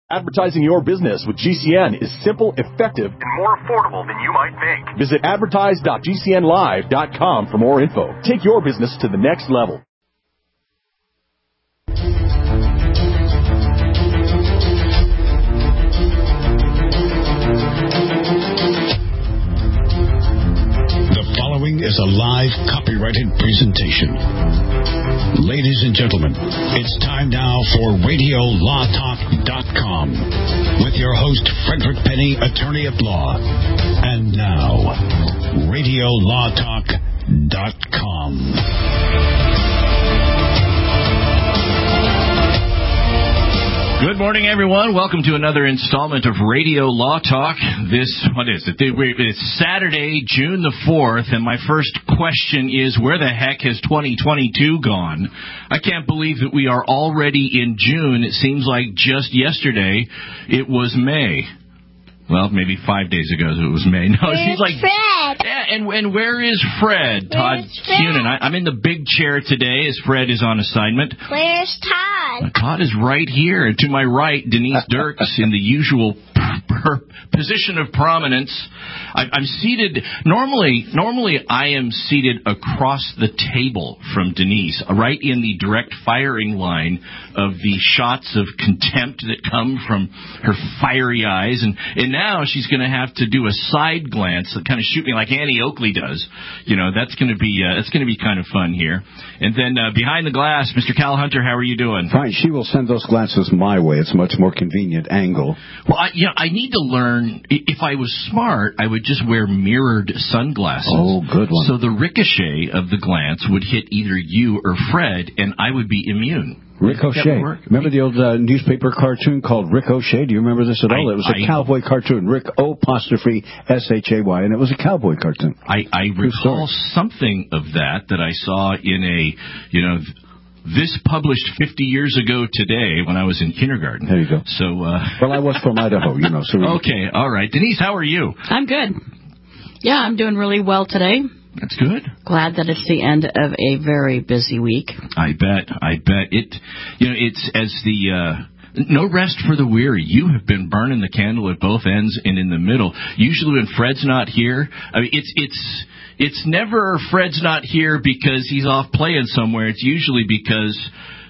Advertising your business with GCN is simple, effective, and more affordable than you might think. Visit advertise.gcnlive.com for more info. Take your business to the next level. The following is a live copyrighted presentation. Ladies and gentlemen, it's time now for RadioLawTalk.com with your host, Frederick Penny, attorney at law. And now, RadioLawTalk.com. Good morning, everyone. Welcome to another installment of Radio Law Talk. It's Saturday, June the 4th, and my first question is, where the heck has 2022 gone? I can't believe that we are already in June. It seems like just yesterday it was May. Well, maybe 5 days ago it was May. No, it seems like Fred. Yeah, and where is Fred? Todd Cunin. I'm in the big chair today as Fred is on assignment. Where's Todd? Todd is right here, and to my right, Denise Dirks in the usual position of prominence. I'm seated. Normally, I am seated across the table from Denise, right in the direct firing line of the shots of contempt that come from her fiery eyes, and now she's going to have to do a side glance that kind of shoot me like Annie Oakley does. You know, that's going to be kind of fun here. And then behind the glass, Mr. Cal Hunter, how are you doing? Fine. She will send those glances my way. It's a much more convenient angle. Well, I need to learn. If I was smart, I would just wear mirrored sunglasses. Oh, good one. So the ricochet of the glance would hit either you or Fred, and I would be immune. Ricochet. Remember the old newspaper cartoon called Ricochet? Do you remember this at all? It was a cowboy cartoon. Rick-O'-S-H-A-Y, and it was a cowboy cartoon. I recall something of that I saw in this published 50 years ago today when I was in kindergarten. There you go. So, well, I was from Idaho, So okay, all right. Denise, how are you? I'm good. Yeah, I'm doing really well today. That's good. Glad that it's the end of a very busy week. I bet. It's as the... no rest for the weary. You have been burning the candle at both ends and in the middle. Usually when Fred's not here, I mean, it's never Fred's not here because he's off playing somewhere. It's usually because,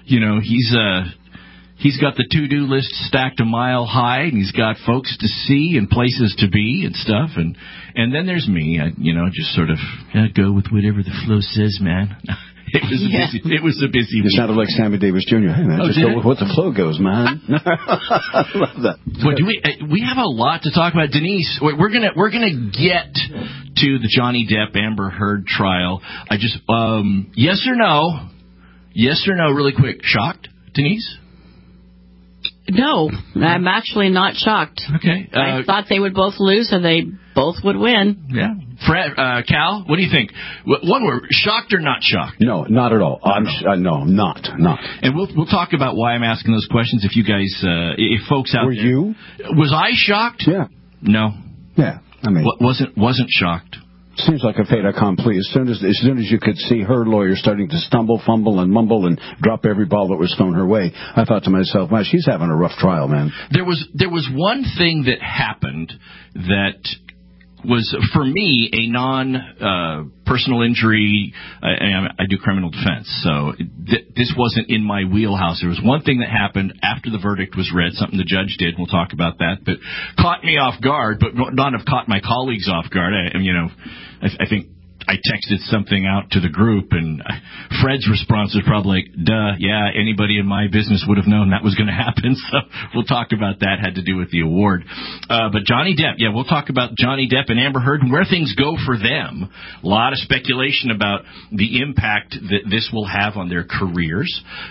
he's got the to-do list stacked a mile high, and he's got folks to see and places to be and stuff. And then there's me. I just sort of go with whatever the flow says, man. It was a busy week. It sounded like Sammy Davis Jr. Hey, man, just go with what the flow goes, man. I love that. Well, we have a lot to talk about, Denise. We're gonna get to the Johnny Depp Amber Heard trial. I just yes or no, really quick. Shocked, Denise? No, I'm actually not shocked. Okay. I thought they would both lose and they both would win. Yeah. Fred, Cal, what do you think? One word, shocked or not shocked? No, not at all. No, not. And we'll talk about why I'm asking those questions. If you guys, if folks out there. Were you? Was I shocked? Yeah. No. Yeah. I mean, wasn't shocked. Seems like a fait accompli. As soon as you could see her lawyer starting to stumble, fumble, and mumble and drop every ball that was thrown her way, I thought to myself, wow, she's having a rough trial, man. There was one thing that happened that was, for me, a non-personal injury. I do criminal defense, so this wasn't in my wheelhouse. There was one thing that happened after the verdict was read, something the judge did, we'll talk about that caught me off guard, but not have caught my colleagues off guard. I think I texted something out to the group, and Fred's response was probably like, duh, yeah, anybody in my business would have known that was going to happen. So we'll talk about that, had to do with the award. But Johnny Depp, we'll talk about Johnny Depp and Amber Heard and where things go for them. A lot of speculation about the impact that this will have on their careers.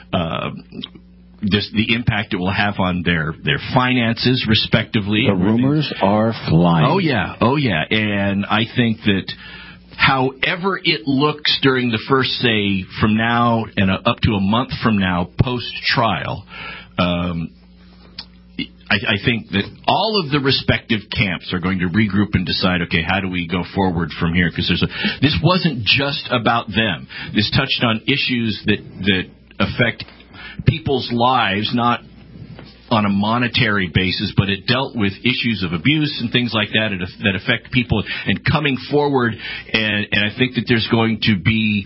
The impact it will have on their finances, respectively. The rumors are flying. Oh, yeah. And I think that however it looks during the first, say, from now and up to a month from now, post-trial, I think that all of the respective camps are going to regroup and decide, okay, how do we go forward from here? Because this wasn't just about them. This touched on issues that affect people's lives, not on a monetary basis, but it dealt with issues of abuse and things like that that affect people and coming forward. And I think that there's going to be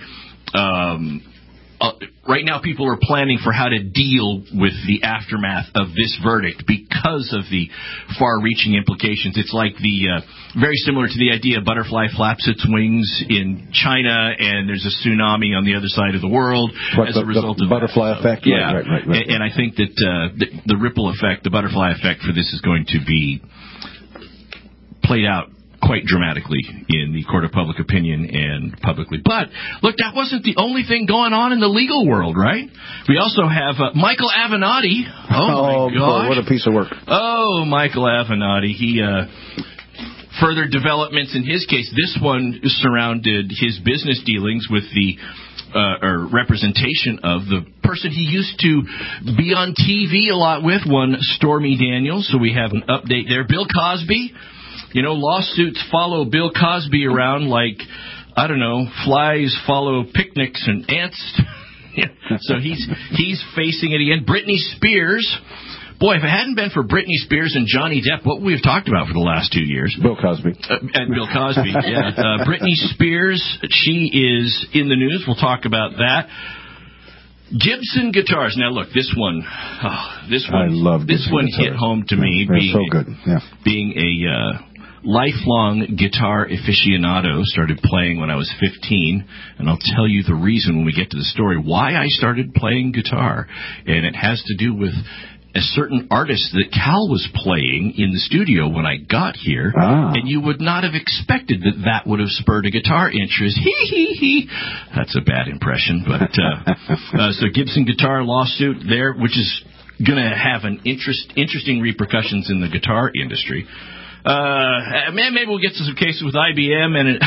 right now people are planning for how to deal with the aftermath of this verdict because of the far-reaching implications. It's like very similar to the idea butterfly flaps its wings in China and there's a tsunami on the other side of the world as a result of the butterfly effect. Yeah, right. And I think that the ripple effect, the butterfly effect for this is going to be played out quite dramatically in the court of public opinion and publicly. But, look, that wasn't the only thing going on in the legal world, right? We also have Michael Avenatti. Oh, my gosh. What a piece of work. Oh, Michael Avenatti. He, further developments in his case. This one surrounded his business dealings with the or representation of the person he used to be on TV a lot with, one Stormy Daniels. So we have an update there. Bill Cosby. You know, lawsuits follow Bill Cosby around like, I don't know, flies follow picnics and ants. So he's facing it again. Britney Spears. Boy, if it hadn't been for Britney Spears and Johnny Depp, what would we have talked about for the last 2 years? Bill Cosby. And Bill Cosby, yeah. Britney Spears, she is in the news. We'll talk about that. Gibson guitars. Now, look, this one I love this one guitars. hit home to me. They're so good. Yeah. Being a lifelong guitar aficionado, started playing when I was 15, and I'll tell you the reason when we get to the story why I started playing guitar, and it has to do with a certain artist that Cal was playing in the studio when I got here, and you would not have expected that would have spurred a guitar interest. That's a bad impression, but so Gibson guitar lawsuit there, which is going to have an interesting repercussions in the guitar industry. Maybe we'll get to some cases with IBM and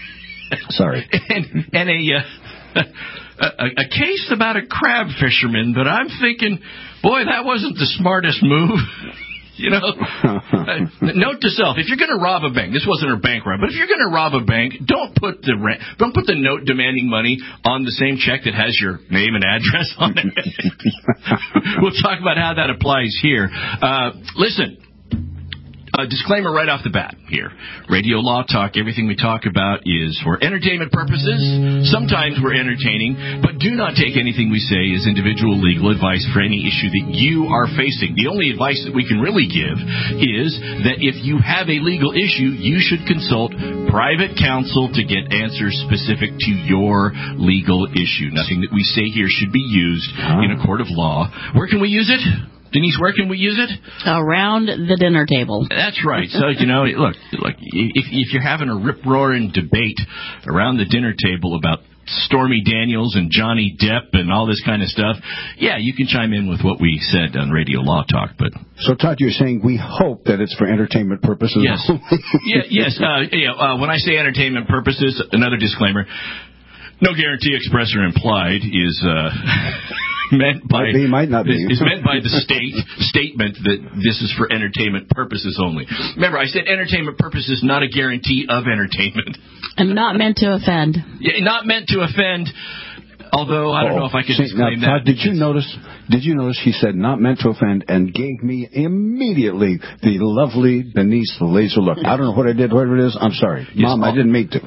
a case about a crab fisherman, but I'm thinking, boy, that wasn't the smartest move. You know, note to self: if you're going to rob a bank, this wasn't a bank robbery, but if you're going to rob a bank, don't put the note demanding money on the same check that has your name and address on it. We'll talk about how that applies here. Listen. A disclaimer right off the bat here. Radio Law Talk, everything we talk about is for entertainment purposes. Sometimes we're entertaining, but do not take anything we say as individual legal advice for any issue that you are facing. The only advice that we can really give is that if you have a legal issue, you should consult private counsel to get answers specific to your legal issue. Nothing that we say here should be used in a court of law. Where can we use it? Denise, where can we use it? Around the dinner table. That's right. So, you know, look, if you're having a rip-roaring debate around the dinner table about Stormy Daniels and Johnny Depp and all this kind of stuff, yeah, you can chime in with what we said on Radio Law Talk. But so, Todd, you're saying we hope that it's for entertainment purposes? Yes. Yes. When I say entertainment purposes, another disclaimer, no guarantee express or implied is... meant by might not be. Is meant by the statement that this is for entertainment purposes only. Remember, I said entertainment purposes, not a guarantee of entertainment. And not meant to offend. Yeah, not meant to offend. Although I don't know if I could disclaim that. Did you notice she said not meant to offend and gave me immediately the lovely Denise laser look. I don't know what I did, whatever it is. I'm sorry. Yes, Mom, I didn't mean to.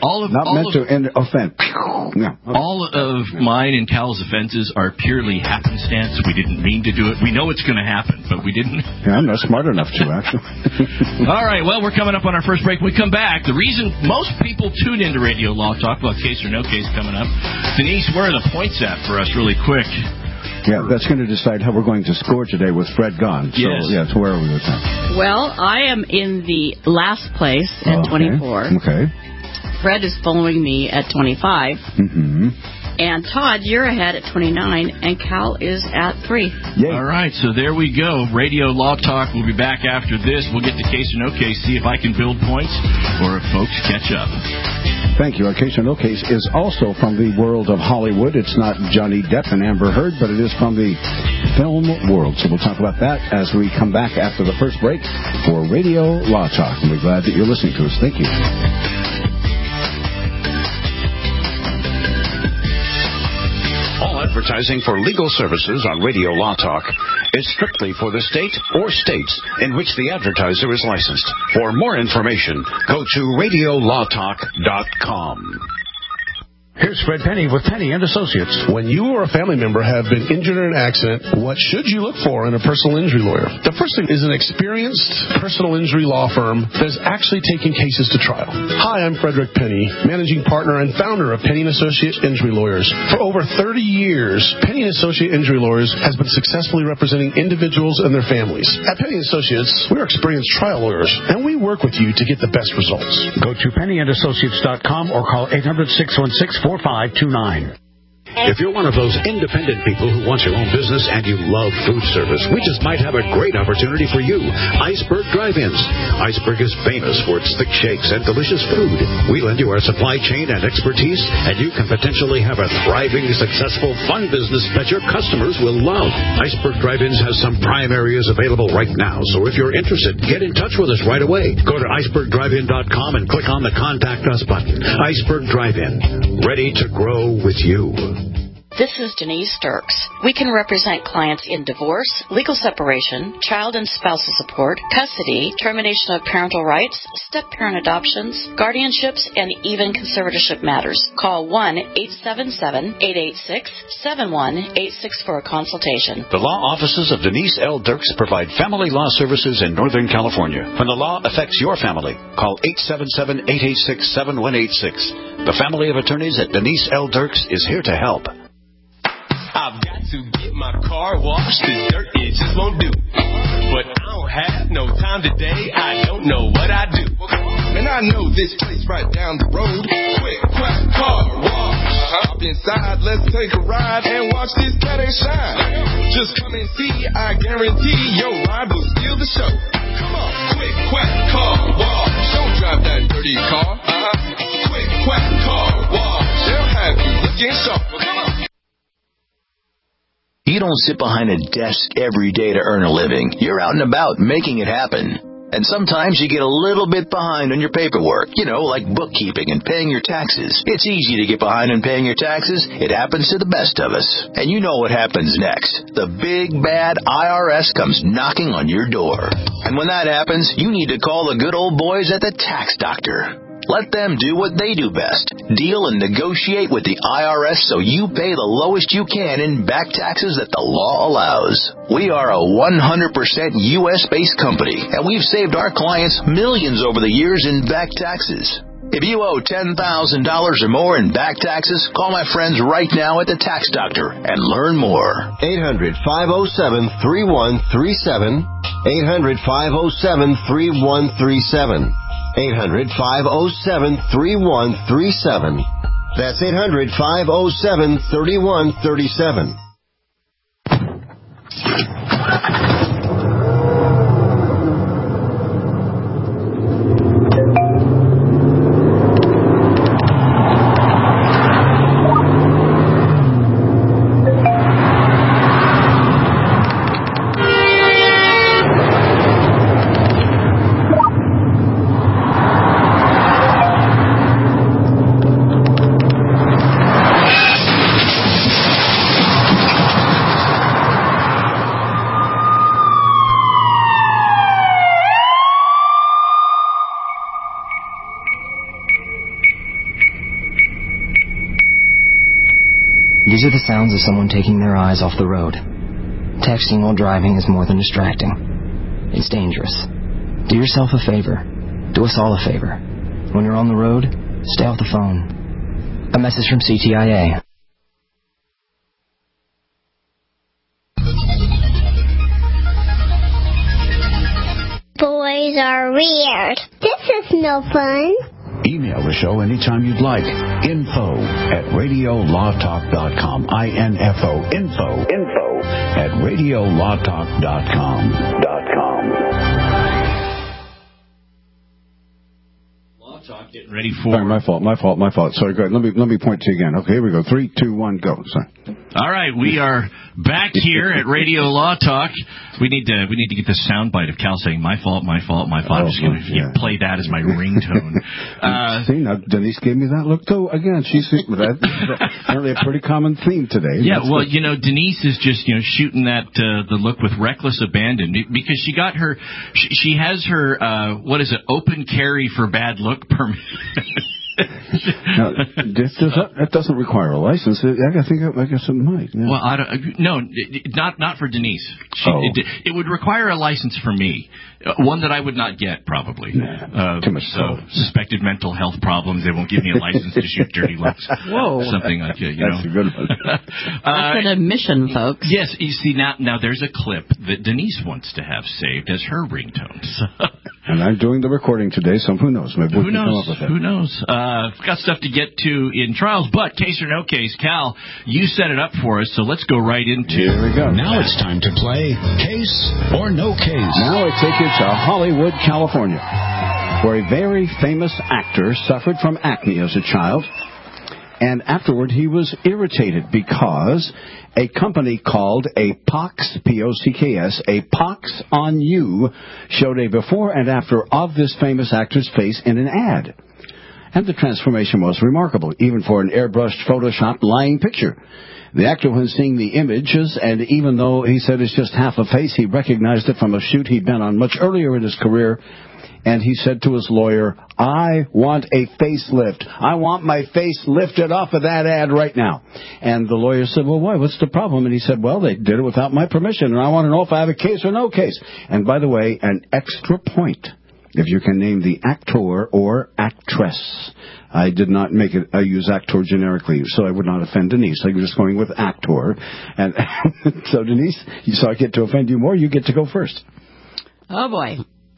Offend. Yeah. All of mine and Cal's offenses are purely happenstance. We didn't mean to do it. We know it's going to happen, but we didn't. Yeah, I'm not smart enough to, actually. All right, well, we're coming up on our first break. When we come back, the reason most people tune into Radio Law Talk about case or no case coming up. Denise, where are the points at for us really quick? Yeah, that's going to decide how we're going to score today with Fred gone. So, yes. So where are we with that? Well, I am in the last place at 24. Okay. Fred is following me at 25. Mm-hmm. And Todd, you're ahead at 29, and Cal is at 3. Yay. All right, so there we go. Radio Law Talk. We'll be back after this. We'll get to case or no case, see if I can build points or if folks catch up. Thank you. Our case or no case is also from the world of Hollywood. It's not Johnny Depp and Amber Heard, but it is from the film world. So we'll talk about that as we come back after the first break for Radio Law Talk. And we're glad that you're listening to us. Thank you. On Advertising for legal services on Radio Law Talk is strictly for the state or states in which the advertiser is licensed. For more information, go to radiolawtalk.com. Here's Fred Penny with Penny and Associates. When you or a family member have been injured in an accident, what should you look for in a personal injury lawyer? The first thing is an experienced personal injury law firm that is actually taking cases to trial. Hi, I'm Frederick Penny, managing partner and founder of Penny & Associates Injury Lawyers. For over 30 years, Penny & Associates Injury Lawyers has been successfully representing individuals and their families. At Penny & Associates, we're experienced trial lawyers, and we work with you to get the best results. Go to pennyandassociates.com or call 800-616-4529. If you're one of those independent people who wants your own business and you love food service, we just might have a great opportunity for you. Iceberg Drive-Ins. Iceberg is famous for its thick shakes and delicious food. We lend you our supply chain and expertise, and you can potentially have a thriving, successful, fun business that your customers will love. Iceberg Drive-Ins has some prime areas available right now, so if you're interested, get in touch with us right away. Go to icebergdrivein.com and click on the Contact Us button. Iceberg Drive-In. Ready to grow with you. This is Denise Dirks. We can represent clients in divorce, legal separation, child and spousal support, custody, termination of parental rights, step-parent adoptions, guardianships, and even conservatorship matters. Call 1-877-886-7186 for a consultation. The law offices of Denise L. Dirks provide family law services in Northern California. When the law affects your family, call 877-886-7186. The family of attorneys at Denise L. Dirks is here to help. I've got to get my car washed, the dirt it just won't do. But I don't have no time today, I don't know what I do. Man, I know this place right down the road. Quick, quack, car wash. Hop inside, let's take a ride and watch this Saturday shine. Just come and see, I guarantee your ride will steal the show. Come on, quick, quack, car wash. Don't drive that dirty car. Quick, quack, car wash. They'll have you looking sharp. Come on. You don't sit behind a desk every day to earn a living. You're out and about making it happen. And sometimes you get a little bit behind on your paperwork, like bookkeeping and paying your taxes. It's easy to get behind on paying your taxes. It happens to the best of us. And you know what happens next. The big, bad IRS comes knocking on your door. And when that happens, you need to call the good old boys at the Tax Doctor. Let them do what they do best. Deal and negotiate with the IRS so you pay the lowest you can in back taxes that the law allows. We are a 100% U.S.-based company, and we've saved our clients millions over the years in back taxes. If you owe $10,000 or more in back taxes, call my friends right now at the Tax Doctor and learn more. 800-507-3137. 800-507-3137. 800-507-3137. That's 800-507-3137. These are the sounds of someone taking their eyes off the road. Texting while driving is more than distracting. It's dangerous. Do yourself a favor. Do us all a favor. When you're on the road, stay off the phone. A message from CTIA. Boys are weird. This is no fun. Email the show anytime you'd like. info@radiolawtalk.com. info@radiolawtalk.com. Law Talk getting ready for... Sorry, my fault. Sorry, go ahead. Let me point to you again. Okay, here we go. 3, 2, 1, go. Sorry. All right, we are Back here at Radio Law Talk, we need to get the soundbite of Cal saying "my fault, my fault, my fault." I'm just going to play that as my ringtone. See, now Denise gave me that look too. Again, she's apparently a pretty common theme today. Yeah, well, Denise is just shooting that the look with reckless abandon because she got her, she has her open carry for bad look permit. Now, that doesn't require a license. I guess it might. Yeah. Well, not for Denise. It would require a license for me, one that I would not get probably. Too much suspected mental health problems. They won't give me a license to shoot dirty looks. Whoa, something like that. That's a good one. That's an admission, folks. Yes, you see now there's a clip that Denise wants to have saved as her ringtone. And I'm doing the recording today, so who knows? Maybe we can come up with that. Who knows? We've got stuff to get to in trials, but case or no case, Cal, you set it up for us, so let's go right into... Here we go. Now it's time to play Case or No Case. Now I take you to Hollywood, California, where a very famous actor suffered from acne as a child, and afterward he was irritated because a company called a Pox, P-O-C-K-S, a Pox on You, showed a before and after of this famous actor's face in an ad. And the transformation was remarkable, even for an airbrushed, photoshopped, lying picture. The actor, when seeing the images, and even though he said it's just half a face, he recognized it from a shoot he'd been on much earlier in his career, and he said to his lawyer, "I want a facelift. I want my face lifted off of that ad right now." And the lawyer said, "Well, why? What's the problem?" And he said, "Well, they did it without my permission, and I want to know if I have a case or no case." And by the way, an extra point if you can name the actor or actress. I did not make it, I use actor generically, so I would not offend Denise. I'm just going with actor. And so, Denise, so I get to offend you more, you get to go first. Oh, boy.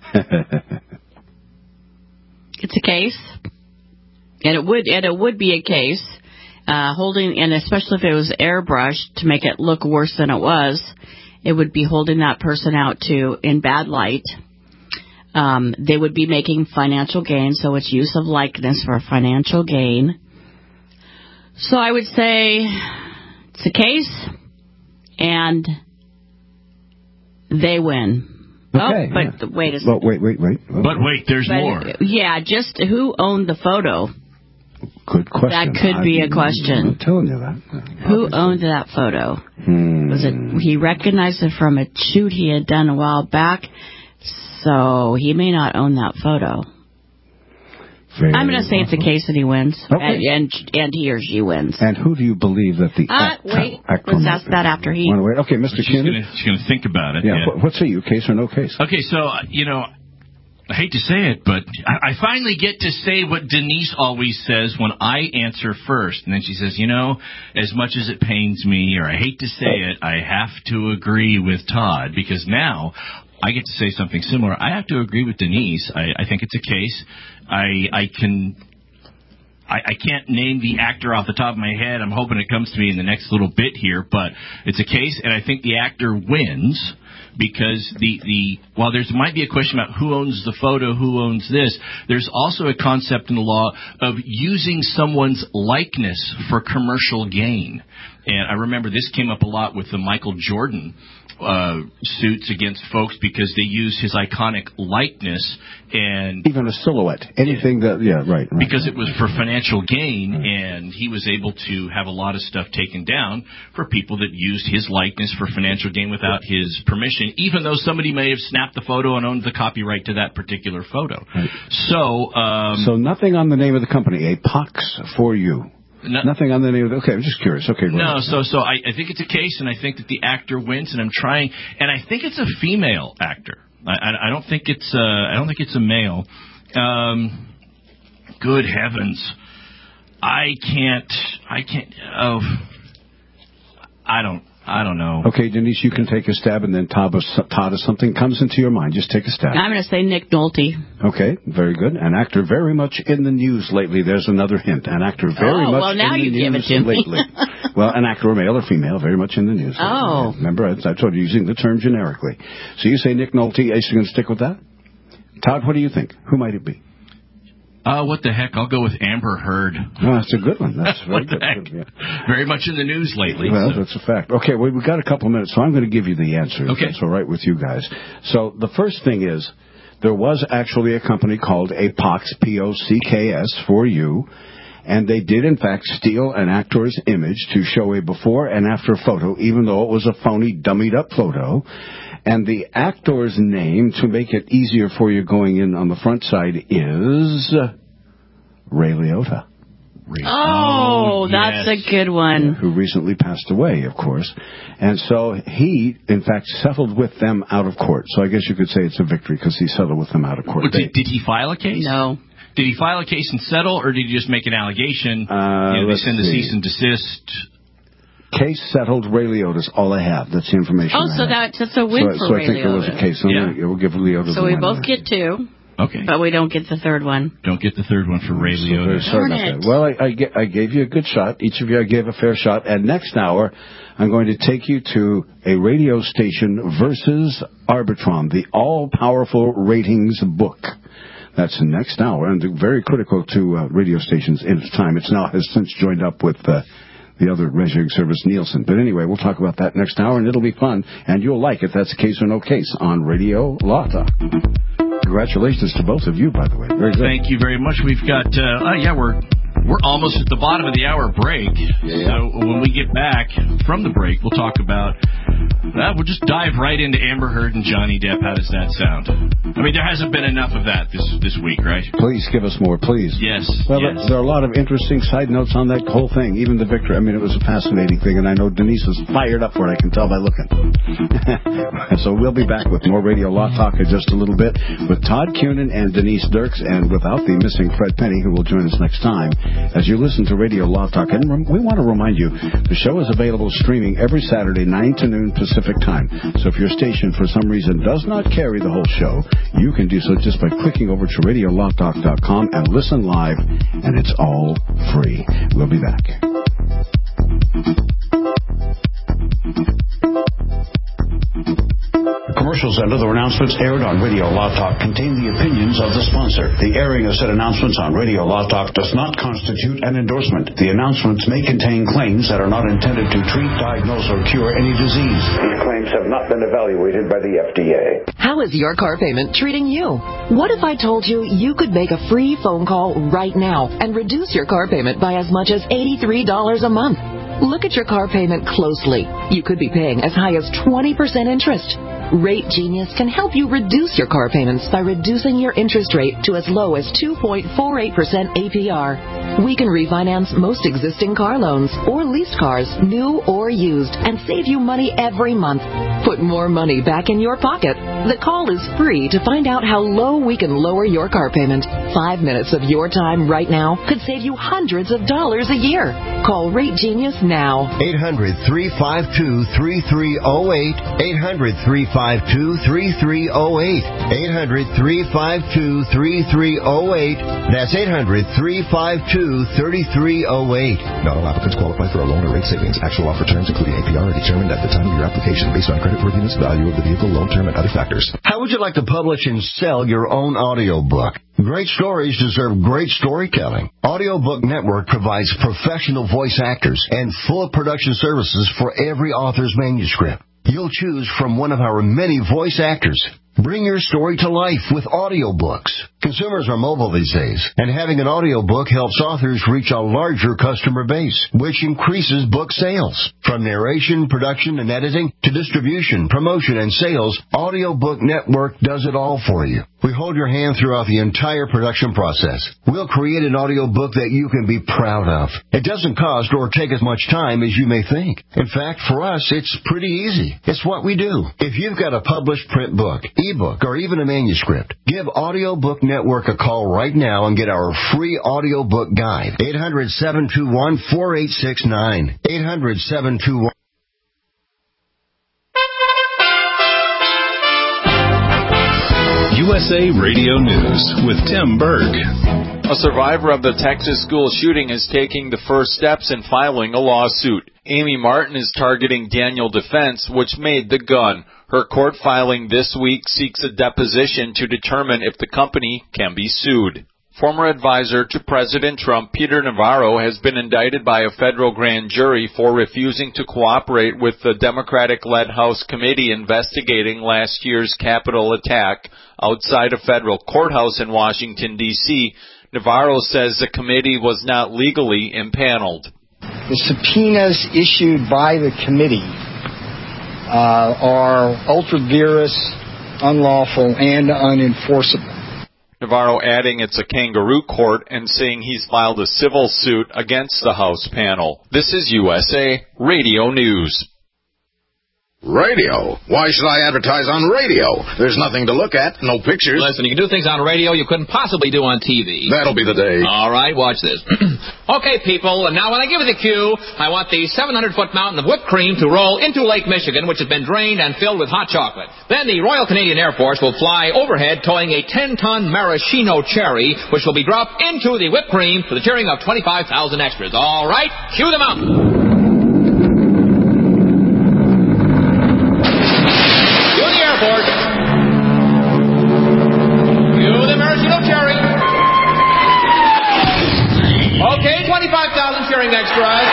It's a case. And it would be a case. Holding, and especially if it was airbrushed to make it look worse than it was, it would be holding that person out in bad light. They would be making financial gain, so it's use of likeness for financial gain. So I would say it's a case, and they win. Okay. Wait a second. Wait. But wait, there's more. Yeah, just who owned the photo? Good question. That could be a question. I'm telling you that. Who owned that photo? Was it he recognized it from a shoot he had done a while back? So he may not own that photo. I'm going to say it's a case and he wins. Okay. And he or she wins. And who do you believe that the actor... Let's ask that after he... Okay, Mr. Kennedy. She's going to think about it. Yeah. What say you, case or no case? Okay, so, I hate to say it, but I finally get to say what Denise always says when I answer first. And then she says, as much as it pains me, or I hate to say it, I have to agree with Todd, because now I get to say something similar. I have to agree with Denise. I think it's a case. I can't name the actor off the top of my head. I'm hoping it comes to me in the next little bit here, but it's a case, and I think the actor wins because while there might be a question about who owns the photo, who owns this, there's also a concept in the law of using someone's likeness for commercial gain. And I remember this came up a lot with the Michael Jordan suits against folks because they use his iconic likeness and even a silhouette, anything right. Because it was for financial gain, and he was able to have a lot of stuff taken down for people that used his likeness for financial gain without his permission, even though somebody may have snapped the photo and owned the copyright to that particular photo. Right. So nothing on the name of the company, a Pox for You. Nothing on the name of okay, I'm just curious. Okay, no, so I think it's a case, and I think that the actor wins, and I'm trying, and I think it's a female actor. I don't think it's a male. Good heavens, I don't know. Okay, Denise, you can take a stab, and then Todd, if something comes into your mind, just take a stab. I'm going to say Nick Nolte. Okay, very good. An actor very much in the news lately. There's another hint. An actor very much in the news lately. Well, an actor, male or female, very much in the news. Oh. Lately. Remember, I told you using the term generically. So you say Nick Nolte. Are you going to stick with that? Todd, what do you think? Who might it be? What the heck? I'll go with Amber Heard. Oh, that's a good one. That's very good. Yeah. Very much in the news lately. Well, that's a fact. Okay, well, we've got a couple of minutes, so I'm going to give you the answers. Okay. That's all right with you guys. So the first thing is, there was actually a company called Apocks, P-O-C-K-S, for you, and they did, in fact, steal an actor's image to show a before and after photo, even though it was a phony, dummied-up photo. And the actor's name, to make it easier for you going in on the front side, is Ray Liotta. Oh, that's a good one. Who recently passed away, of course. And so he, in fact, settled with them out of court. So I guess you could say it's a victory because he settled with them out of court. Did he file a case? No. Did he file a case and settle, or did he just make an allegation? They send a cease and desist. Case settled. Ray Liotta's all I have. That's the information. Oh, so that's a win for so Ray I think Liotta. there was a case. We'll give Liotta so the we win. both get 2. Okay. But we don't get the third one. Don't get the third one for Ray Liotta. Very sorry about that. Well, I gave you a good shot. Each of you I gave a fair shot. And next hour, I'm going to take you to a radio station versus Arbitron, the all-powerful ratings book. That's the next hour, and very critical to radio stations in its time. It's now has since joined up with the other measuring service, Nielsen. But anyway, we'll talk about that next hour, and it'll be fun, and you'll like it. That's Case or No Case on Radio Law Talk. Congratulations to both of you, by the way. Very good. Thank you very much. We've got, we're almost at the bottom of the hour break. Yeah. So when we get back from the break, we'll talk about, we'll just dive right into Amber Heard and Johnny Depp. How does that sound? I mean, there hasn't been enough of that this week, right? Please give us more, please. Yes. Well, yes. There are a lot of interesting side notes on that whole thing, even the victory. I mean, it was a fascinating thing, and I know Denise was fired up for it. I can tell by looking. So we'll be back with more Radio Law Talk in just a little bit with Todd Cunin and Denise Dirks, and without the missing Fred Penny, who will join us next time as you listen to Radio Law Talk. And we want to remind you, the show is available streaming every Saturday, 9 to noon Pacific time. So if your station, for some reason, does not carry the whole show, you can do so just by clicking over to RadioLawTalk.com and listen live, and it's all free. We'll be back. Commercials and other announcements aired on Radio Law Talk contain the opinions of the sponsor. The airing of said announcements on Radio Law Talk does not constitute an endorsement. The announcements may contain claims that are not intended to treat, diagnose, or cure any disease. These claims have not been evaluated by the FDA. How is your car payment treating you? What if I told you you could make a free phone call right now and reduce your car payment by as much as $83 a month? Look at your car payment closely. You could be paying as high as 20% interest. Rate Genius can help you reduce your car payments by reducing your interest rate to as low as 2.48% APR. We can refinance most existing car loans or leased cars, new or used, and save you money every month. Put more money back in your pocket. The call is free to find out how low we can lower your car payment. 5 minutes of your time right now could save you hundreds of dollars a year. Call Rate Genius now. 800-352-3308. 800-352-3308. 800-352-3308. That's 800-352-3308. Not all applicants qualify for a loan or rate savings. Actual offer terms, including APR, are determined at the time of your application based on creditworthiness, value of the vehicle, loan term, and other factors. How would you like to publish and sell your own audiobook? Great stories deserve great storytelling. Audiobook Network provides professional voice actors and full production services for every author's manuscript. You'll choose from one of our many voice actors. Bring your story to life with audiobooks. Consumers are mobile these days, and having an audiobook helps authors reach a larger customer base, which increases book sales. From narration, production, and editing to distribution, promotion, and sales, Audiobook Network does it all for you. We hold your hand throughout the entire production process. We'll create an audiobook that you can be proud of. It doesn't cost or take as much time as you may think. In fact, for us, it's pretty easy. It's what we do. If you've got a published print book, ebook, or even a manuscript, give Audiobook Network a call right now and get our free audiobook guide. 800-721-4869. 800-721. USA Radio News with Tim Berg. A survivor of the Texas school shooting is taking the first steps in filing a lawsuit. Amy Martin is targeting Daniel Defense, which made the gun. Her court filing this week seeks a deposition to determine if the company can be sued. Former advisor to President Trump, Peter Navarro, has been indicted by a federal grand jury for refusing to cooperate with the Democratic-led House committee investigating last year's Capitol attack outside a federal courthouse in Washington, D.C. Navarro says the committee was not legally impaneled. The subpoenas issued by the committee are ultra-virus, unlawful, and unenforceable. Navarro adding it's a kangaroo court and saying he's filed a civil suit against the House panel. This is USA Radio News. Radio? Why should I advertise on radio? There's nothing to look at, no pictures. Listen, you can do things on radio you couldn't possibly do on TV. That'll be the day. All right, watch this. Okay, people, and now when I give you the cue, I want the 700-foot mountain of whipped cream to roll into Lake Michigan, which has been drained and filled with hot chocolate. Then the Royal Canadian Air Force will fly overhead towing a 10-ton maraschino cherry, which will be dropped into the whipped cream for the cheering of 25,000 extras. All right, cue the mountain. Okay, 25,000 cheering extras.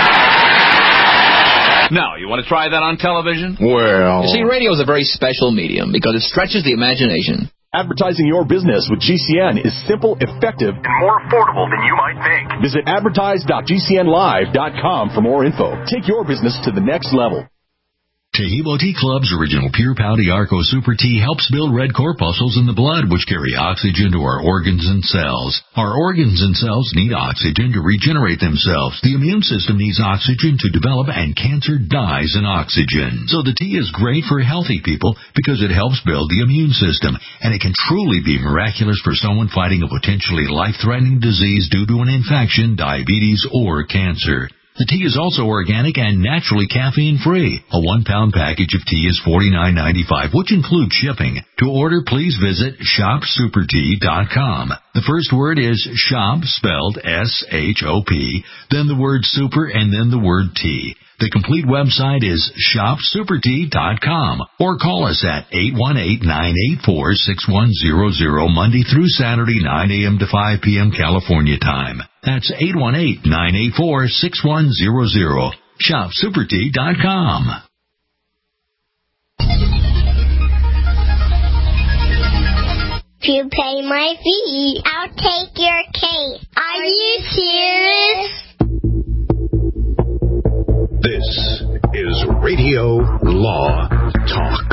Now, you want to try that on television? Well... You see, radio is a very special medium because it stretches the imagination. Advertising your business with GCN is simple, effective, and more affordable than you might think. Visit advertise.gcnlive.com for more info. Take your business to the next level. Taheebo Tea Club's original Pure Pouty Arco Super Tea helps build red corpuscles in the blood, which carry oxygen to our organs and cells. Our organs and cells need oxygen to regenerate themselves. The immune system needs oxygen to develop, and cancer dies in oxygen. So the tea is great for healthy people because it helps build the immune system, and it can truly be miraculous for someone fighting a potentially life-threatening disease due to an infection, diabetes, or cancer. The tea is also organic and naturally caffeine-free. A 1-pound package of tea is $49.95, which includes shipping. To order, please visit shopsupertea.com. The first word is shop, spelled S-H-O-P, then the word super, and then the word tea. The complete website is shopsupertea.com, or call us at 818-984-6100 Monday through Saturday, 9 a.m. to 5 p.m. California time. That's 818-984-6100. Shopsupertea.com. If you pay my fee, I'll take your case. Are you serious? This is Radio Law Talk.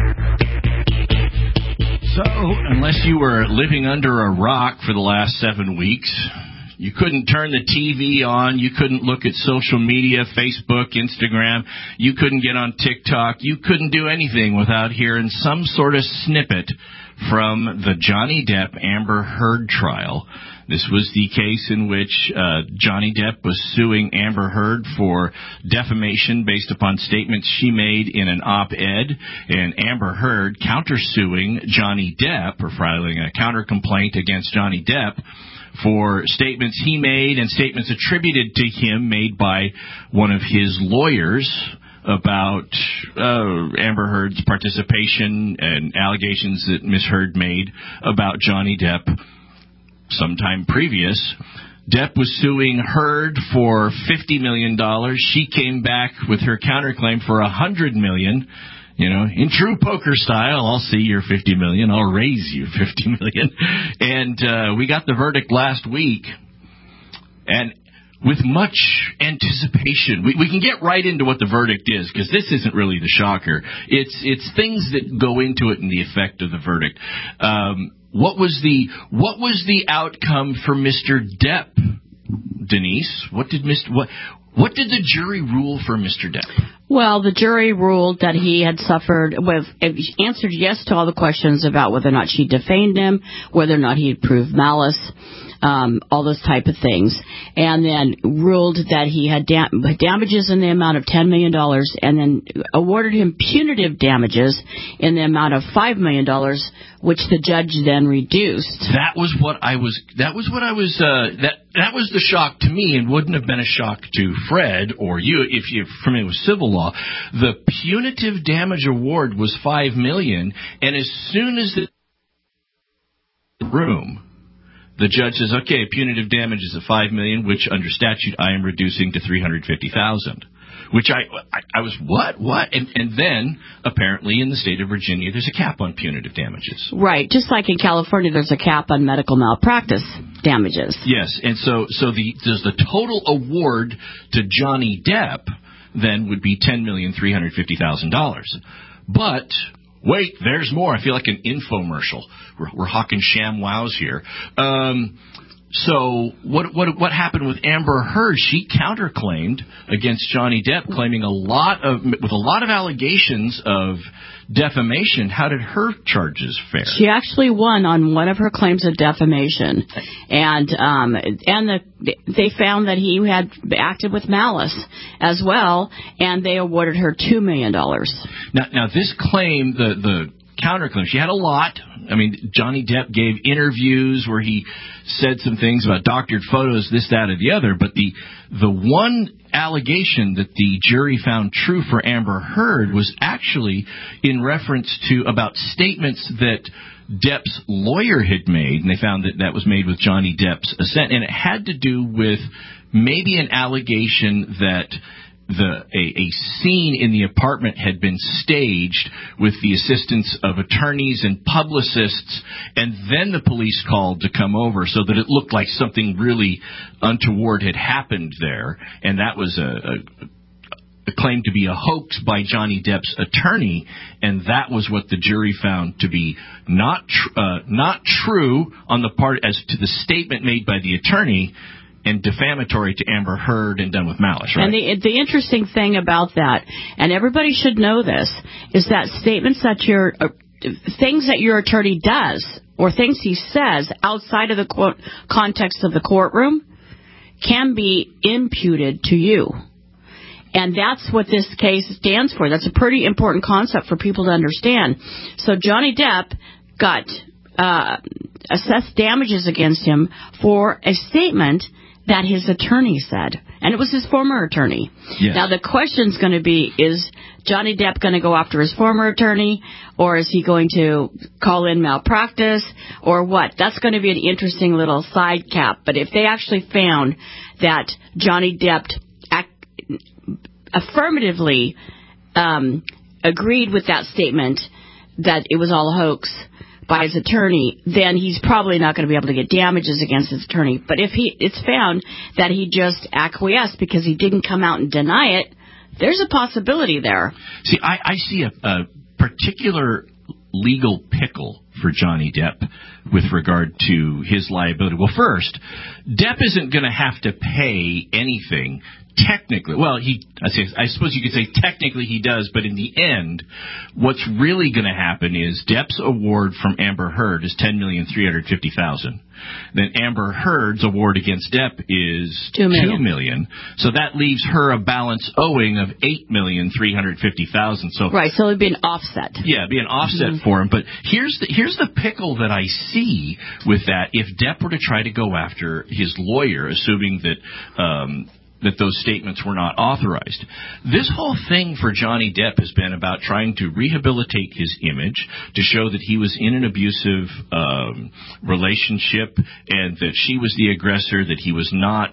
So, unless you were living under a rock for the last 7 weeks, you couldn't turn the TV on, you couldn't look at social media, Facebook, Instagram, you couldn't get on TikTok, you couldn't do anything without hearing some sort of snippet from the Johnny Depp Amber Heard trial. This was the case in which Johnny Depp was suing Amber Heard for defamation based upon statements she made in an op-ed, and Amber Heard countersuing Johnny Depp, or filing a counter-complaint against Johnny Depp for statements he made and statements attributed to him made by one of his lawyers about Amber Heard's participation and allegations that Ms. Heard made about Johnny Depp sometime previous. Depp was suing Heard for $50 million. She came back with her counterclaim for $100 million. You know, in true poker style, I'll see your $50 million. I'll raise you $50 million. And we got the verdict last week. And with much anticipation, we can get right into what the verdict is, because this isn't really the shocker. It's things that go into it and the effect of the verdict. What was the outcome for Mr. Depp, Denise? What did the jury rule for Mr. Depp? Well, the jury ruled that he had suffered, answered yes to all the questions about whether or not she defamed him, whether or not he had proved malice, all those type of things, and then ruled that he had damages in the amount of $10 million, and then awarded him punitive damages in the amount of $5 million, which the judge then reduced. That was the shock to me, and wouldn't have been a shock to Fred or you if you're familiar with civil law. The punitive damage award was $5 million, and as soon as the the judge says, okay, punitive damages of $5 million, which under statute I am reducing to $350,000. Which I was, what? And then, apparently, in the state of Virginia, there's a cap on punitive damages. Right. Just like in California, there's a cap on medical malpractice damages. Yes. And so the total award to Johnny Depp then would be $10,350,000. But wait, there's more. I feel like an infomercial. We're hawking sham wows here. So what happened with Amber Heard? She counterclaimed against Johnny Depp, claiming with a lot of allegations of defamation. How did her charges fare? She actually won on one of her claims of defamation, and they found that he had acted with malice as well, and they awarded her $2 million. Now this claim, the counterclaim, she had a lot. I mean, Johnny Depp gave interviews where he said some things about doctored photos, this, that, or the other. But the one allegation that the jury found true for Amber Heard was actually in reference to about statements that Depp's lawyer had made, and they found that was made with Johnny Depp's assent, and it had to do with maybe an allegation that a scene in the apartment had been staged with the assistance of attorneys and publicists, and then the police called to come over so that it looked like something really untoward had happened there, and that was a claim to be a hoax by Johnny Depp's attorney, and that was what the jury found to be not true on the part as to the statement made by the attorney, and defamatory to Amber Heard and done with malice, right? And the interesting thing about that, and everybody should know this, is that statements that things that your attorney does or things he says outside of the context of the courtroom can be imputed to you. And that's what this case stands for. That's a pretty important concept for people to understand. So Johnny Depp got assessed damages against him for a statement that his attorney said. And it was his former attorney. Yes. Now, the question's going to be, is Johnny Depp going to go after his former attorney, or is he going to call in malpractice, or what? That's going to be an interesting little side cap. But if they actually found that Johnny Depp affirmatively agreed with that statement, that it was all a hoax by his attorney, then he's probably not going to be able to get damages against his attorney. But if it's found that he just acquiesced because he didn't come out and deny it, there's a possibility there. See, I see a particular legal pickle for Johnny Depp with regard to his liability. Well, first, Depp isn't going to have to pay anything. Technically, well, I suppose you could say technically he does, but in the end, what's really going to happen is Depp's award from Amber Heard is $10,350,000. Then Amber Heard's award against Depp is $2 million. So that leaves her a balance owing of $8,350,000. So right, so it'd be an offset. Yeah, it'd be an offset for him. But here's the pickle that I see with that. If Depp were to try to go after his lawyer, assuming that those statements were not authorized. This whole thing for Johnny Depp has been about trying to rehabilitate his image, to show that he was in an abusive relationship and that she was the aggressor, that he was not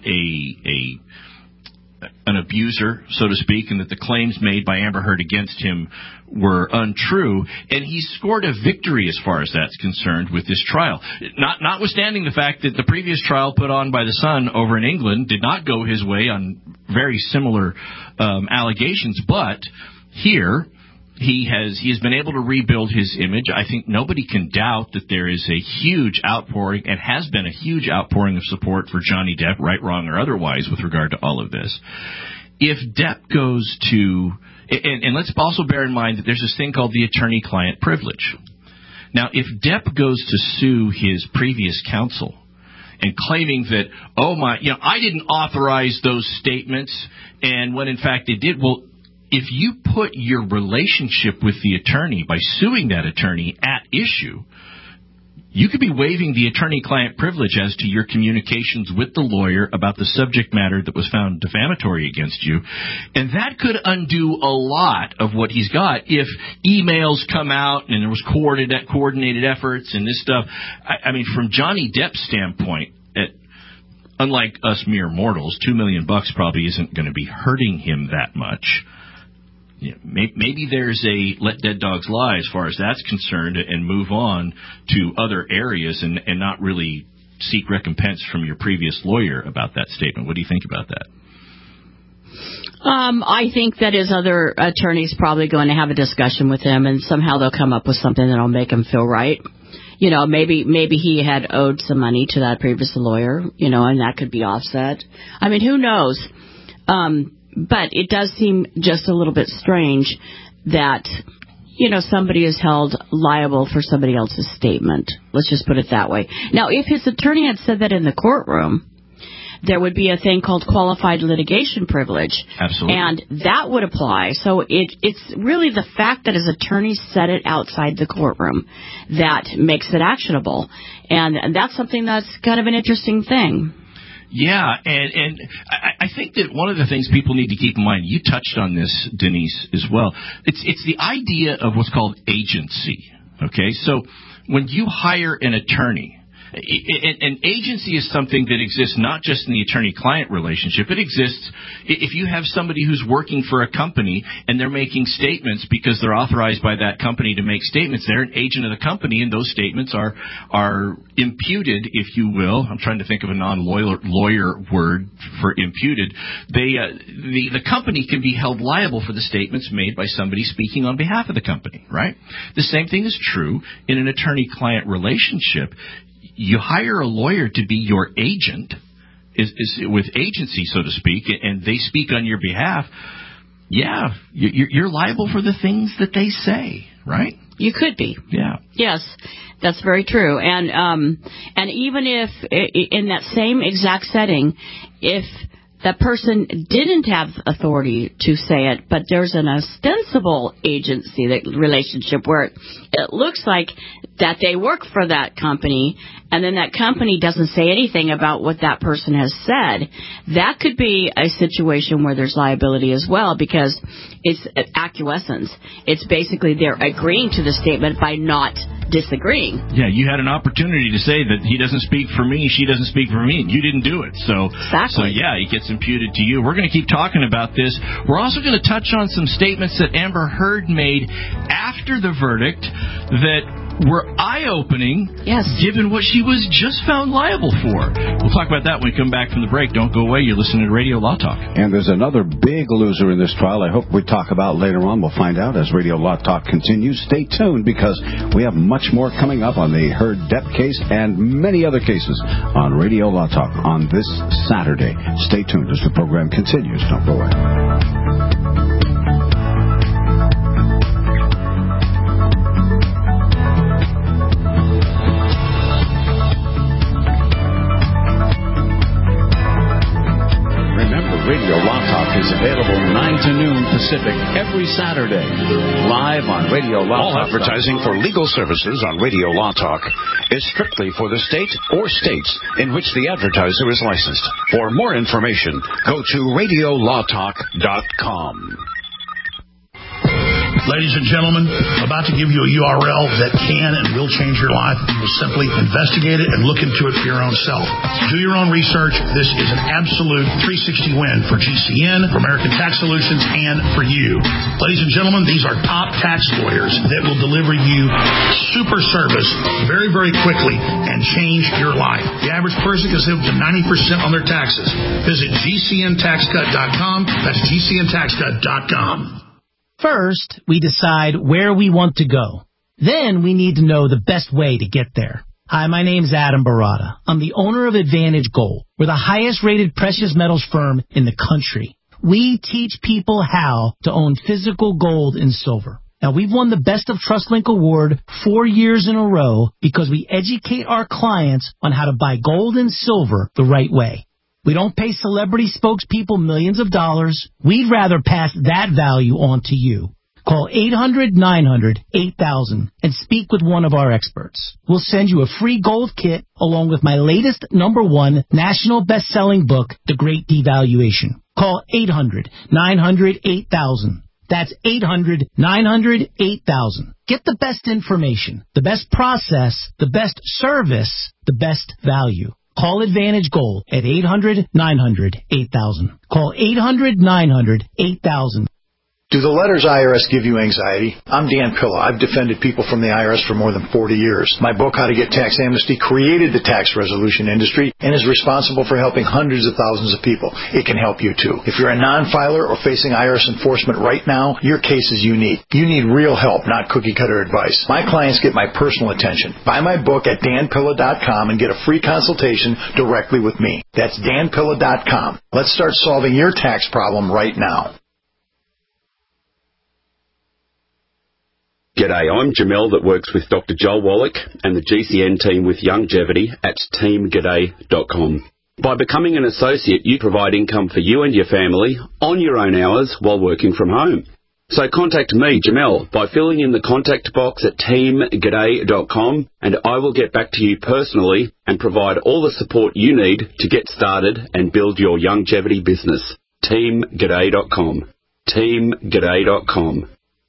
an abuser, so to speak, and that the claims made by Amber Heard against him were untrue, and he scored a victory as far as that's concerned with this trial. Notwithstanding the fact that the previous trial put on by the Sun over in England did not go his way on very similar allegations, but here he has been able to rebuild his image. I think nobody can doubt that there is a huge outpouring, and has been a huge outpouring of support for Johnny Depp, right, wrong, or otherwise, with regard to all of this. If Depp goes to... And let's also bear in mind that there's this thing called the attorney-client privilege. Now, if Depp goes to sue his previous counsel and claiming that, I didn't authorize those statements, and when in fact they did, well, if you put your relationship with the attorney by suing that attorney at issue, You could be waiving the attorney-client privilege as to your communications with the lawyer about the subject matter that was found defamatory against you, and that could undo a lot of what he's got if emails come out and there was coordinated efforts and this stuff. I mean, from Johnny Depp's standpoint, unlike us mere mortals, $2 million probably isn't going to be hurting him that much. Yeah, maybe there's a let dead dogs lie as far as that's concerned and move on to other areas and not really seek recompense from your previous lawyer about that statement. What do you think about that? I think that his other attorney's probably going to have a discussion with him, and somehow they'll come up with something that'll make him feel right. You know, maybe he had owed some money to that previous lawyer, you know, and that could be offset. I mean, who knows? But it does seem just a little bit strange that, you know, somebody is held liable for somebody else's statement. Let's just put it that way. Now, if his attorney had said that in the courtroom, there would be a thing called qualified litigation privilege. Absolutely. And that would apply. So it's really the fact that his attorney said it outside the courtroom that makes it actionable. And that's something that's kind of an interesting thing. Yeah, and I think that one of the things people need to keep in mind, you touched on this, Denise, as well, it's the idea of what's called agency, okay? So when you hire an attorney, an agency is something that exists not just in the attorney-client relationship. It exists if you have somebody who's working for a company and they're making statements because they're authorized by that company to make statements. They're an agent of the company, and those statements are imputed, if you will. I'm trying to think of a non-lawyer word for imputed. The company can be held liable for the statements made by somebody speaking on behalf of the company, right? The same thing is true in an attorney-client relationship. You hire a lawyer to be your agent, is with agency, so to speak, and they speak on your behalf. Yeah, you're liable for the things that they say, right? You could be. Yeah. Yes, that's very true. And even if in that same exact setting, if that person didn't have authority to say it, but there's an ostensible agency relationship where it looks like that they work for that company, and then that company doesn't say anything about what that person has said, that could be a situation where there's liability as well, because it's acquiescence. It's basically they're agreeing to the statement by not disagreeing. Yeah, you had an opportunity to say that he doesn't speak for me, she doesn't speak for me, and you didn't do it. So yeah, it gets imputed to you. We're going to keep talking about this. We're also going to touch on some statements that Amber Heard made after the verdict that were eye-opening, given what she was just found liable for. We'll talk about that when we come back from the break. Don't go away. You're listening to Radio Law Talk. And there's another big loser in this trial I hope we talk about later on. We'll find out as Radio Law Talk continues. Stay tuned, because we have much more coming up on the Heard Depp case and many other cases on Radio Law Talk on this Saturday. Stay tuned as the program continues. Don't go away. Radio Law Talk is available 9 to noon Pacific every Saturday, live on Radio Law Talk. All advertising for legal services on Radio Law Talk is strictly for the state or states in which the advertiser is licensed. For more information, go to radiolawtalk.com. Ladies and gentlemen, I'm about to give you a URL that can and will change your life. You will simply investigate it and look into it for your own self. Do your own research. This is an absolute 360 win for GCN, for American Tax Solutions, and for you. Ladies and gentlemen, these are top tax lawyers that will deliver you super service very, very quickly and change your life. The average person can save up to 90% on their taxes. Visit GCNTaxCut.com. That's GCNTaxCut.com. First, we decide where we want to go. Then we need to know the best way to get there. Hi, my name's Adam Barata. I'm the owner of Advantage Gold. We're the highest-rated precious metals firm in the country. We teach people how to own physical gold and silver. Now, we've won the Best of TrustLink Award 4 years in a row because we educate our clients on how to buy gold and silver the right way. We don't pay celebrity spokespeople millions of dollars. We'd rather pass that value on to you. Call 800-900-8000 and speak with one of our experts. We'll send you a free gold kit along with my latest #1 national best-selling book, The Great Devaluation. Call 800-900-8000. That's 800-900-8000. Get the best information, the best process, the best service, the best value. Call Advantage Gold at 800-900-8000. Call 800-900-8000. Do the letters IRS give you anxiety? I'm Dan Pilla. I've defended people from the IRS for more than 40 years. My book, How to Get Tax Amnesty, created the tax resolution industry and is responsible for helping hundreds of thousands of people. It can help you, too. If you're a non-filer or facing IRS enforcement right now, your case is unique. You need real help, not cookie-cutter advice. My clients get my personal attention. Buy my book at danpilla.com and get a free consultation directly with me. That's danpilla.com. Let's start solving your tax problem right now. G'day, I'm Jamel that works with Dr. Joel Wallach and the GCN team with Longevity at teamg'day.com. By becoming an associate, you provide income for you and your family on your own hours while working from home. So contact me, Jamel, by filling in the contact box at teamg'day.com and I will get back to you personally and provide all the support you need to get started and build your longevity business. teamg'day.com. teamg'day.com.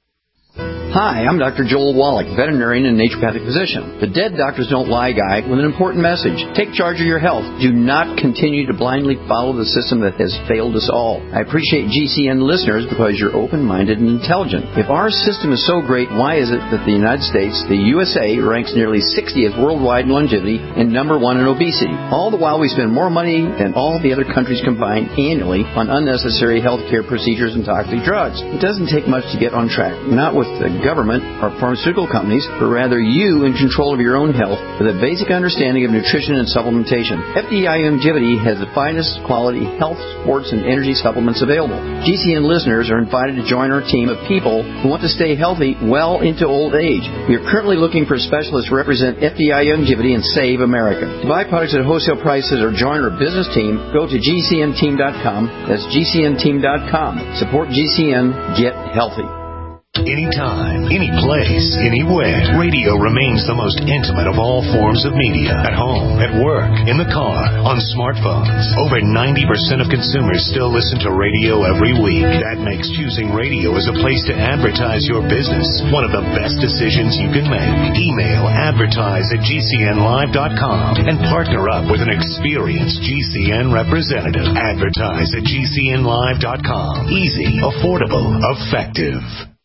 Hi, I'm Dr. Joel Wallach, veterinarian and naturopathic physician. The Dead Doctors Don't Lie guy with an important message. Take charge of your health. Do not continue to blindly follow the system that has failed us all. I appreciate GCN listeners because you're open-minded and intelligent. If our system is so great, why is it that the United States, the USA, ranks nearly 60th worldwide in longevity and #1 in obesity? All the while we spend more money than all the other countries combined annually on unnecessary health care procedures and toxic drugs. It doesn't take much to get on track. Not with the government or pharmaceutical companies, but rather you in control of your own health with a basic understanding of nutrition and supplementation. FDI Longevity has the finest quality health, sports, and energy supplements available. GCN listeners are invited to join our team of people who want to stay healthy well into old age. We are currently looking for specialists to represent FDI Longevity and Save America. To buy products at wholesale prices or join our business team, go to GCNteam.com. That's GCNteam.com. Support GCN. Get healthy. Anytime, any place, anywhere, radio remains the most intimate of all forms of media. At home, at work, in the car, on smartphones. Over 90% of consumers still listen to radio every week. That makes choosing radio as a place to advertise your business one of the best decisions you can make. Email advertise@gcnlive.com and partner up with an experienced GCN representative. Advertise at gcnlive.com. Easy, affordable, effective.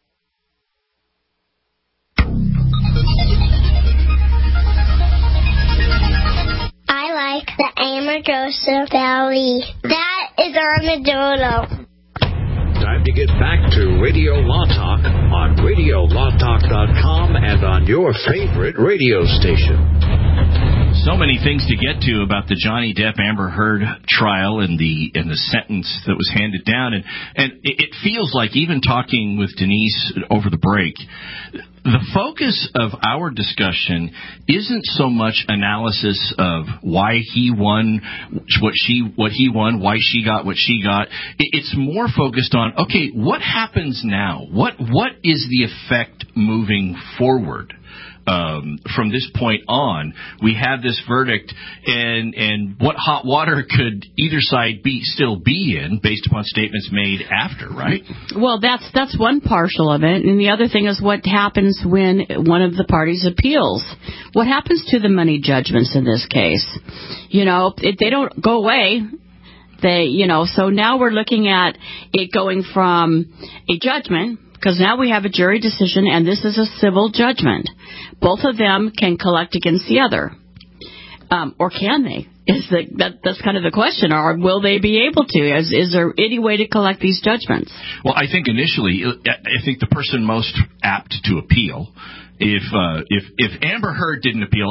I like the Amargosa Valley. That is Armadillo. Time to get back to Radio Law Talk on RadioLawTalk.com and on your favorite radio station. So many things to get to about the Johnny Depp Amber Heard trial and the sentence that was handed down, and it feels like, even talking with Denise over the break, the focus of our discussion isn't so much analysis of why he won, what he won, why she got what she got. It's more focused on, okay, what happens now? What is the effect moving forward? From this point on, we have this verdict, and what hot water could either side still be in based upon statements made after, right? Well, that's one partial of it, and the other thing is what happens when one of the parties appeals. What happens to the money judgments in this case? You know, if they don't go away. So now we're looking at it going from a judgment, because now we have a jury decision, and this is a civil judgment. Both of them can collect against the other. Or can they? That's kind of the question. Or will they be able to? Is there any way to collect these judgments? Well, I think initially, I think the person most apt to appeal, if Amber Heard didn't appeal, I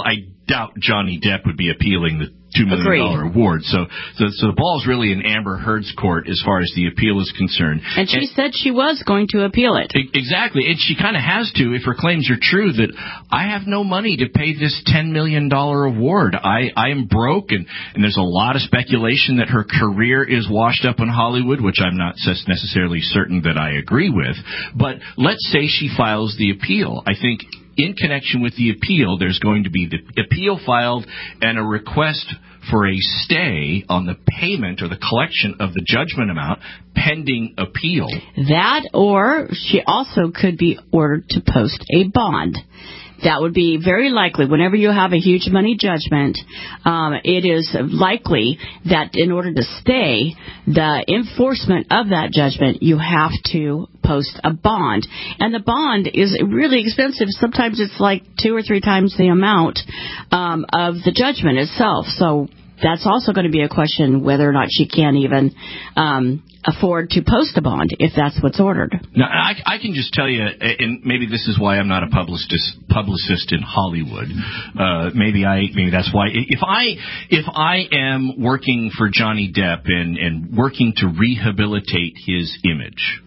doubt Johnny Depp would be appealing the $2 million award. So the ball's really in Amber Heard's court as far as the appeal is concerned. And she said she was going to appeal it. Exactly. And she kind of has to if her claims are true that I have no money to pay this $10 million award. I am broke, and there's a lot of speculation that her career is washed up in Hollywood, which I'm not necessarily certain that I agree with. But let's say she files the appeal. I think in connection with the appeal, there's going to be the appeal filed and a request for a stay on the payment or the collection of the judgment amount pending appeal. That, or she also could be ordered to post a bond. That would be very likely. Whenever you have a huge money judgment, it is likely that in order to stay the enforcement of that judgment, you have to post a bond. And the bond is really expensive. Sometimes it's like 2 or 3 times the amount of the judgment itself. So that's also going to be a question whether or not she can even afford to post a bond if that's what's ordered. Now, I can just tell you, and maybe this is why I'm not a publicist in Hollywood. Maybe that's why. If I am working for Johnny Depp and working to rehabilitate his image,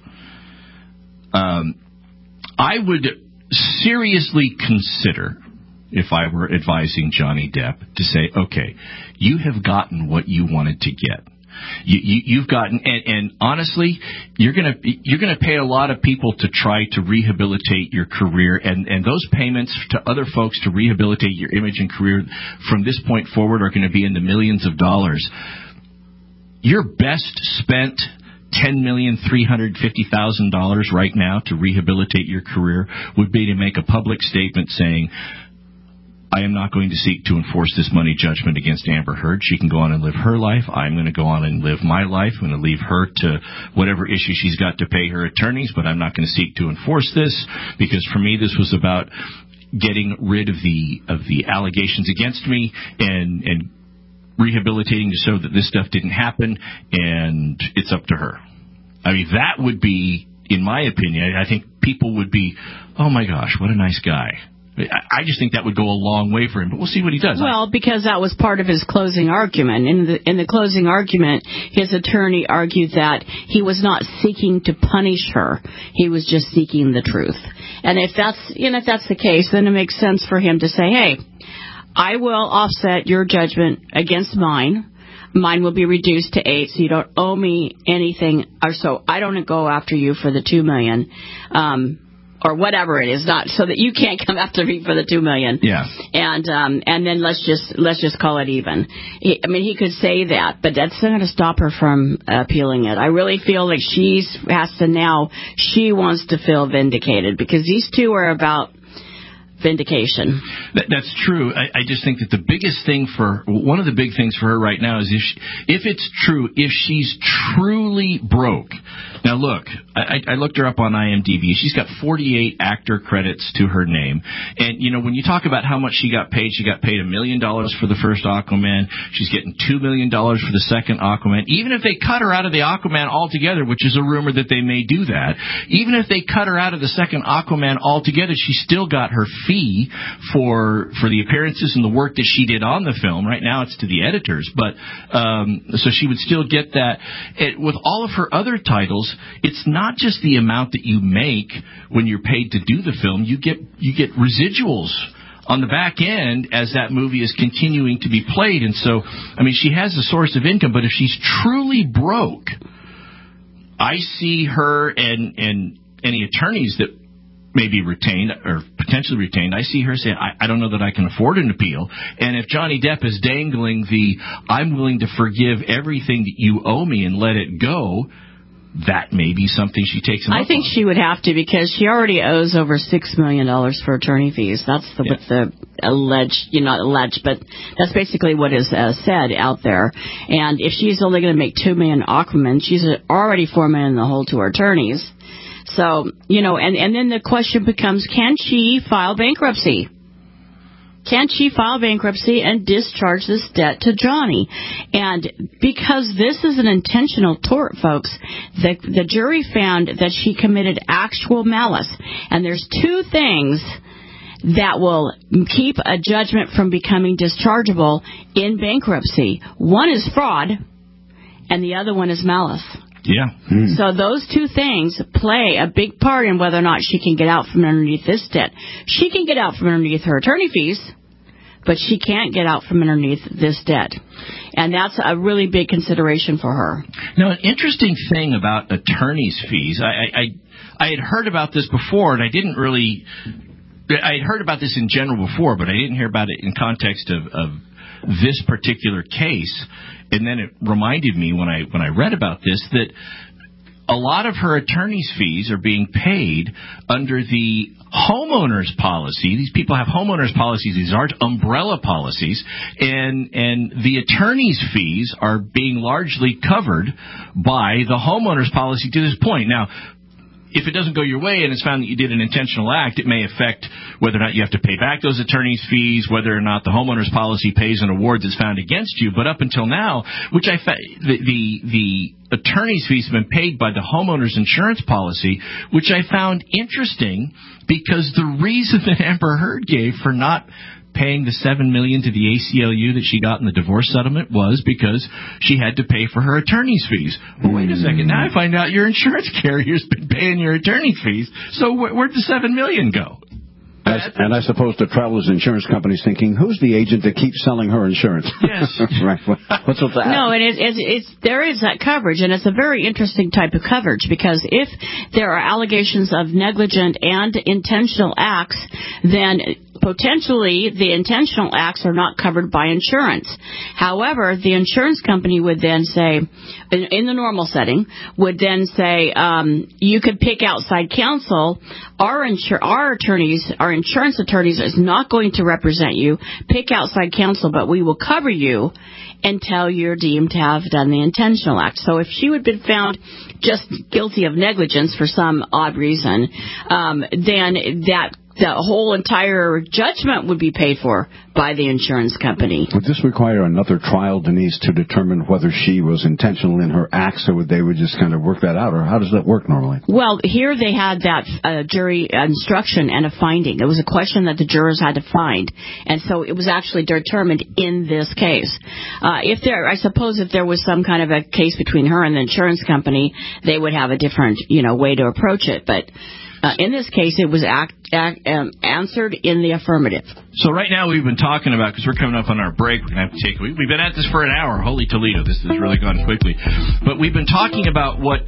I would seriously consider, if I were advising Johnny Depp, to say, okay, you have gotten what you wanted to get. You've gotten, and honestly, you're gonna pay a lot of people to try to rehabilitate your career, and those payments to other folks to rehabilitate your image and career from this point forward are going to be in the millions of dollars. Your best spent $10,350,000 right now to rehabilitate your career would be to make a public statement saying, I am not going to seek to enforce this money judgment against Amber Heard. She can go on and live her life. I'm going to go on and live my life. I'm going to leave her to whatever issue she's got to pay her attorneys, but I'm not going to seek to enforce this, because for me this was about getting rid of the allegations against me and rehabilitating to show that this stuff didn't happen, and it's up to her. I mean, that would be, in my opinion, I think people would be, oh my gosh, what a nice guy. I just think that would go a long way for him, but we'll see what he does. Well, because that was part of his closing argument. In the closing argument, his attorney argued that he was not seeking to punish her. He was just seeking the truth. And if that's the case, then it makes sense for him to say, hey, I will offset your judgment against mine. Mine will be reduced to 8, so you don't owe me anything, or so I don't go after you for the $2 million. Or whatever it is, not so that you can't come after me for the $2 million. Yeah. And then let's just call it even. He could say that, but that's not going to stop her from appealing it. I really feel like she wants to feel vindicated, because these two are about vindication. That's true. I just think that one of the big things for her right now is if it's true, if she's truly broke. Now look, I looked her up on IMDb. She's got 48 actor credits to her name. And, when you talk about how much she got paid $1 million for the first Aquaman. She's getting $2 million for the second Aquaman. Even if they cut her out of the Aquaman altogether, which is a rumor that they may do that, even if they cut her out of the second Aquaman altogether, she still got her fee for the appearances and the work that she did on the film. Right now it's to the editors, but so she would still get that. With all of her other titles, it's not just the amount that you make when you're paid to do the film. You get residuals on the back end as that movie is continuing to be played. And so, she has a source of income, but if she's truly broke, I see her and any attorneys that may be retained or potentially retained, I see her saying, I don't know that I can afford an appeal. And if Johnny Depp is dangling I'm willing to forgive everything that you owe me and let it go, that may be something she takes him up on. I think she would have to, because she already owes over $6 million for attorney fees. That's what the not alleged, but that's basically what is said out there. And if she's only going to make $2 million Aquaman, she's already $4 million in the hole to her attorneys. So, and then the question becomes, can she file bankruptcy? Can she file bankruptcy and discharge this debt to Johnny? And because this is an intentional tort, folks, the jury found that she committed actual malice. And there's two things that will keep a judgment from becoming dischargeable in bankruptcy. One is fraud, and the other one is malice. Yeah. So those two things play a big part in whether or not she can get out from underneath this debt. She can get out from underneath her attorney fees, but she can't get out from underneath this debt. And that's a really big consideration for her. Now, an interesting thing about attorney's fees, I had heard about this before, and I had heard about this in general before, but I didn't hear about it in context of this particular case. And then it reminded me when I read about this that a lot of her attorney's fees are being paid under the homeowner's policy. These people have homeowner's policies. These aren't umbrella policies. And the attorney's fees are being largely covered by the homeowner's policy to this point. Now, if it doesn't go your way and it's found that you did an intentional act, it may affect whether or not you have to pay back those attorney's fees, whether or not the homeowner's policy pays an award that's found against you. But up until now, which the attorney's fees have been paid by the homeowner's insurance policy, which I found interesting because the reason that Amber Heard gave for not paying the $7 million to the ACLU that she got in the divorce settlement was because she had to pay for her attorney's fees. Well, wait a second. Now I find out your insurance carrier's been paying your attorney fees. So where'd the $7 million go? And I suppose the traveler's insurance company's thinking, who's the agent that keeps selling her insurance? Yes. Right. What's with that? No, and there is that coverage, and it's a very interesting type of coverage because if there are allegations of negligent and intentional acts, then potentially the intentional acts are not covered by insurance. However, the insurance company would then say, in the normal setting, would then say, you could pick outside counsel. Our insurance attorneys is not going to represent you. Pick outside counsel, but we will cover you until you're deemed to have done the intentional act. So if she would have been found just guilty of negligence for some odd reason, then the whole entire judgment would be paid for by the insurance company. Would this require another trial, Denise, to determine whether she was intentional in her acts, or would they just kind of work that out, or how does that work normally? Well, here they had that jury instruction and a finding. It was a question that the jurors had to find, and so it was actually determined in this case. I suppose if there was some kind of a case between her and the insurance company, they would have a different, way to approach it, but in this case, it was answered in the affirmative. So right now we've been talking about, because we're coming up on our break, we're going to have to take. We've been at this for an hour. Holy Toledo, this has really gone quickly. But we've been talking about what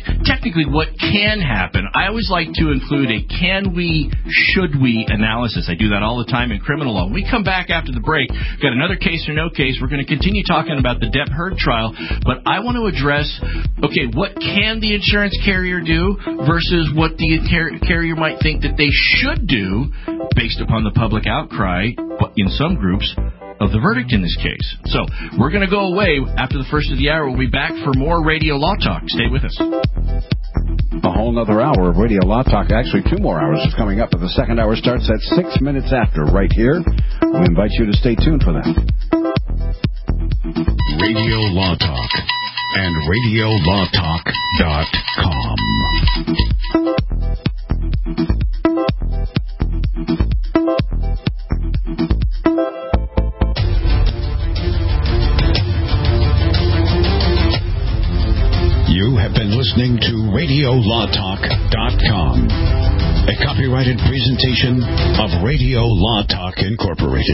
can happen. I always like to include a can we, should we analysis. I do that all the time in criminal law. When we come back after the break, we've got another case or no case. We're going to continue talking about the Depp Heard trial, but I want to address, what can the insurance carrier do versus what the carrier might think that they should do based upon the public outcry in some groups of the verdict in this case. So we're going to go away after the first of the hour. We'll be back for more Radio Law Talk. Stay with us. A whole nother hour of Radio Law Talk. Actually, 2 more hours is coming up, but the second hour starts at 6 minutes after right here. We invite you to stay tuned for that. Radio Law Talk and RadioLawTalk.com. You have been listening to RadioLawTalk.com, a copyrighted presentation of Radio Law Talk Incorporated.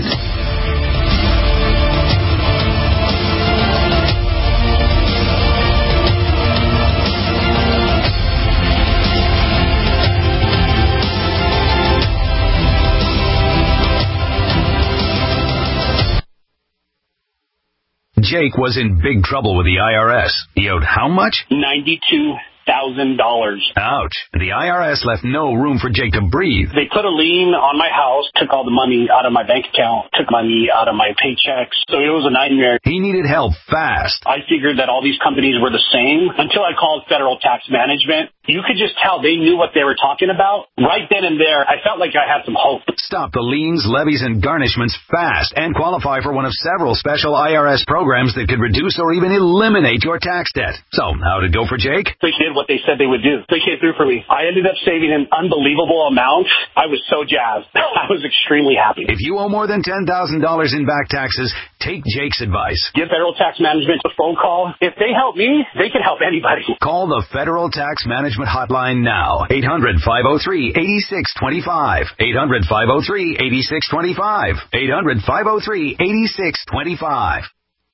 Jake was in big trouble with the IRS. He owed how much? $92,000. Ouch. The IRS left no room for Jake to breathe. They put a lien on my house, took all the money out of my bank account, took money out of my paychecks. So it was a nightmare. He needed help fast. I figured that all these companies were the same until I called Federal Tax Management. You could just tell they knew what they were talking about. Right then and there, I felt like I had some hope. Stop the liens, levies, and garnishments fast and qualify for one of several special IRS programs that could reduce or even eliminate your tax debt. So, how'd it go for Jake? They did what they said they would do. They came through for me. I ended up saving an unbelievable amount. I was so jazzed. I was extremely happy. If you owe more than $10,000 in back taxes, take Jake's advice. Give Federal Tax Management a phone call. If they help me, they can help anybody. Call the Federal Tax Management Hotline now. 800-503-8625. 800-503-8625. 800-503-8625.